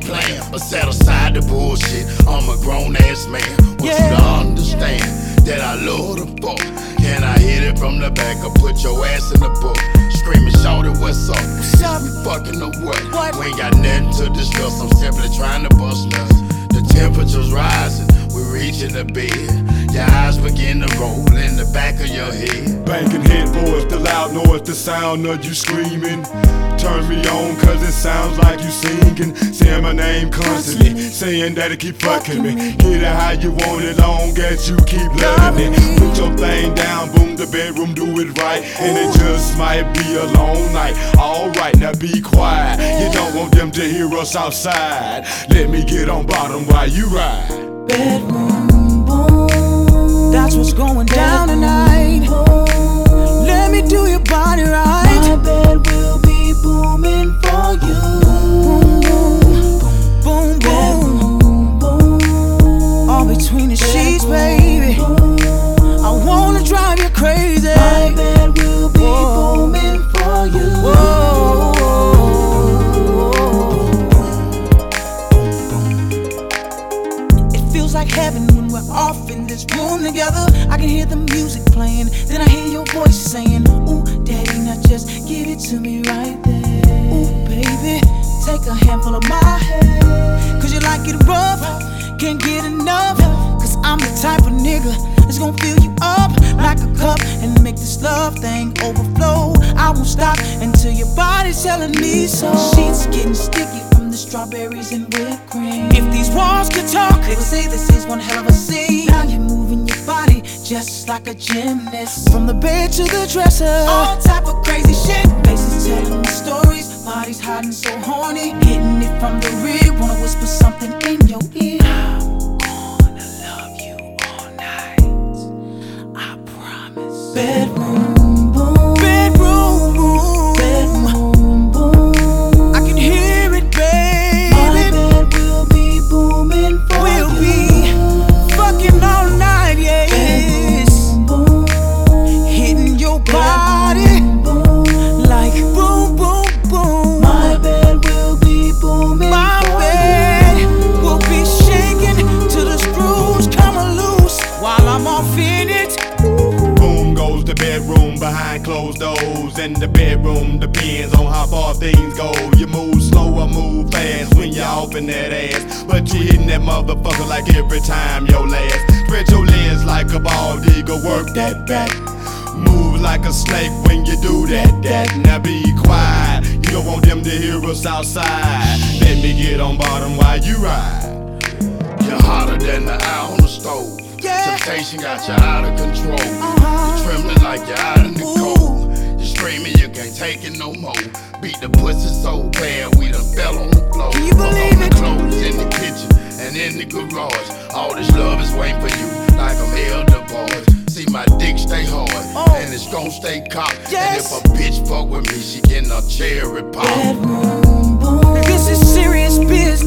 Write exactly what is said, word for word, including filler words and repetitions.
playing, but set aside the bullshit. I'm a grown ass man. Want yeah. you to understand that I love the fuck. Can I hit it from the back or put your ass in the book? Screaming, shout it, what's up? What's up? We fucking or what? what? We ain't got nothing to discuss. I'm simply trying to bust nuts. The temperature's rising, we're reaching the bed. Your eyes begin to roll in the back of your head. Banking head voice, the loud noise, the sound of you screaming. Turn me on cause it sounds like you singing. Saying my name constantly, saying that it keep fucking me. Get it how you want it, long as you keep loving it. Put your thing down, boom, the bedroom, do it right. And it just might be a long night. Alright, now be quiet. You don't want them to hear us outside. Let me get on bottom while you ride. Bedroom, boom, that's what's going down tonight. Let me do your body right. My bed will be booming for you. Boom, boom, boom, boom, boom. All between the sheets, baby. I wanna drive you crazy. My bed will be Whoa. booming for you. Whoa. It feels like heaven when we're off in this room together. I can hear the music playing, then I hear your voice saying, ooh, daddy, now just give it to me right there. Ooh, baby, take a handful of my hair. Cause you like it rough, can't get enough. Cause I'm the type of nigga that's gonna fill you up like a cup and make this love thing overflow. I won't stop until your body's telling me so. Sheets getting sticky from the strawberries and whipped cream. If these walls could talk, they would say this is one hell of a scene. Now you're moving your body just like a gymnast. From the bed to the dresser, all type of crazy shit. Faces telling me stories, bodies hiding so horny. Hitting it from the rear, wanna whisper something in your ear. I'm gonna love you all night, I promise. Bedroom, boom. Bedroom, boom. Bedroom, boom. I can hear it, baby. My bed will be booming for we'll you. We'll be fucking all night, yeah. Bedroom, boom. Hitting your body boom. Like boom, boom, boom. My bed will be booming My for bed you. will be shaking till the screws come loose while I'm off in it. Boom goes the bedroom behind closed doors. And the bedroom depends on how far things go. You move slow or move fast when you're off in that ass. But you hitting that motherfucker like every time your last. Spread your legs like a bald eagle, work that back. Move like a snake when you do that, that. Now be quiet, you don't want them to hear us outside. Let me get on bottom while you ride. You're hotter than the eye on the stove. Yeah. Temptation got you out of control. Uh-huh. You're trembling like you're out in the Ooh. cold. You're screaming you can't take it no more. Beat the pussy so bad we done fell on the floor. Can you believe on it? The clothes in the kitchen and in the garage. All this love is waiting for you like I'm elder boys. See my dick stay hard oh. and it's gon' stay cocked. Yes. And if a bitch fuck with me, she getting a cherry pop. Bedroom, boom. This is serious business.